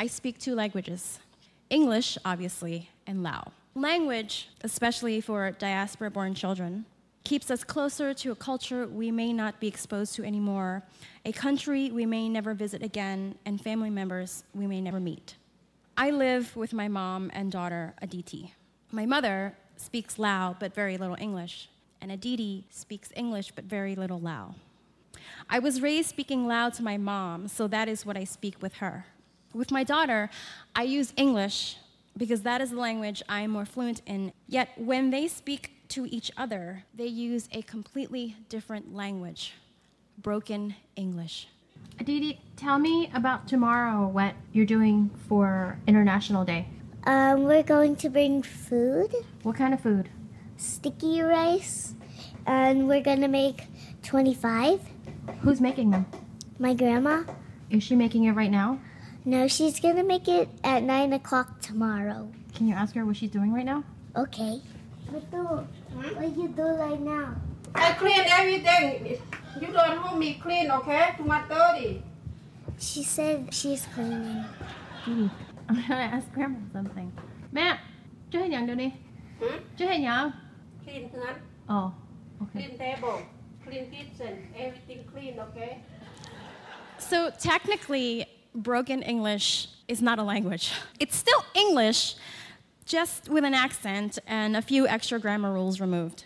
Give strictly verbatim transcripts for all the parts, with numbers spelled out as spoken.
I speak two languages, English, obviously, and Lao. Language, especially for diaspora-born children, keeps us closer to a culture we may not be exposed to anymore, a country we may never visit again, and family members we may never meet. I live with my mom and daughter, Aditi. My mother speaks Lao but very little English, and Aditi speaks English but very little Lao. I was raised speaking Lao to my mom, so that is what I speak with her. With my daughter, I use English because that is the language I am more fluent in. Yet when they speak to each other, they use a completely different language, broken English. Aditi, tell me about tomorrow, what you're doing for International Day. Um, we're going to bring food. What kind of food? Sticky rice. And we're going to make twenty-five. Who's making them? My grandma. Is she making it right now? No, she's going to make it at nine o'clock tomorrow. Can you ask her what she's doing right now? Okay. Matu, what you do right now? I clean everything. You don't hold me clean, okay? Too much dirty. She said she's cleaning. Aditi, I'm gonna ask Grandma something. Mẹ, chú hay nhận điều đi? Hmm? Chú hay nhận? Clean hand, Oh, okay. clean table, clean kitchen, everything clean, okay? So technically, broken English is not a language. It's still English, just with an accent and a few extra grammar rules removed.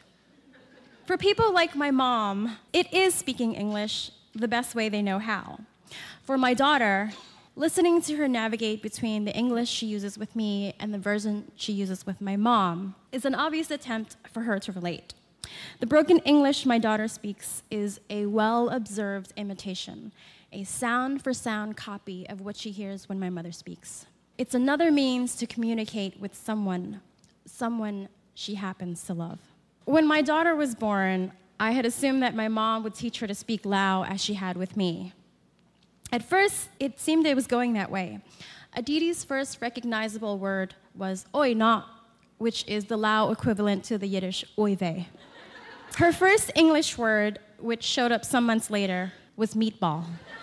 For people like my mom, it is speaking English the best way they know how. For my daughter, listening to her navigate between the English she uses with me and the version she uses with my mom is an obvious attempt for her to relate. The broken English my daughter speaks is a well-observed imitation, a sound-for-sound copy of what she hears when my mother speaks. It's another means to communicate with someone, someone she happens to love. When my daughter was born, I had assumed that my mom would teach her to speak Lao as she had with me. At first, it seemed it was going that way. Aditi's first recognizable word was oi na, which is the Lao equivalent to the Yiddish oy vey. Her first English word, which showed up some months later, was meatball.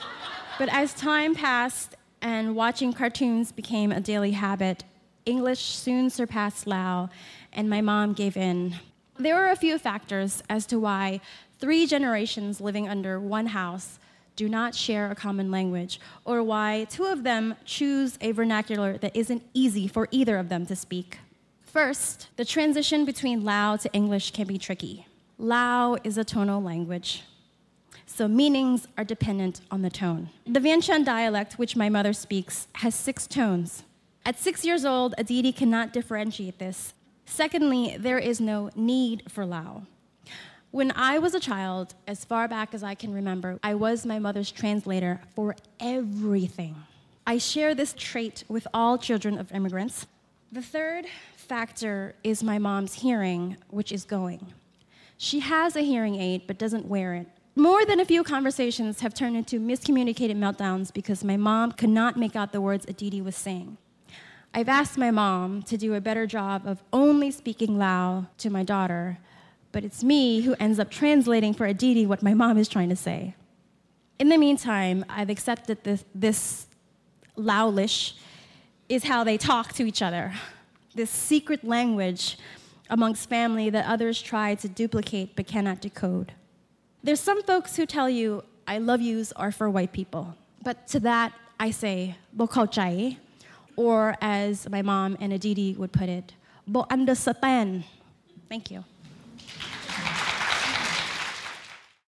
But as time passed and watching cartoons became a daily habit, English soon surpassed Lao, and my mom gave in. There were a few factors as to why three generations living under one house do not share a common language, or why two of them choose a vernacular that isn't easy for either of them to speak. First, the transition between Lao to English can be tricky. Lao is a tonal language, so meanings are dependent on the tone. The Vientiane dialect, which my mother speaks, has six tones. At six years old, Aditi cannot differentiate this. Secondly, there is no need for Lao. When I was a child, as far back as I can remember, I was my mother's translator for everything. I share this trait with all children of immigrants. The third factor is my mom's hearing, which is going. She has a hearing aid but doesn't wear it. More than a few conversations have turned into miscommunicated meltdowns because my mom could not make out the words Aditi was saying. I've asked my mom to do a better job of only speaking Lao to my daughter, but it's me who ends up translating for Aditi what my mom is trying to say. In the meantime, I've accepted this, this Laolish is how they talk to each other, this secret language amongst family that others try to duplicate but cannot decode. There's some folks who tell you, I love yous are for white people, but to that I say, bo khao chai, or as my mom and Aditi would put it, bo understand. Thank you.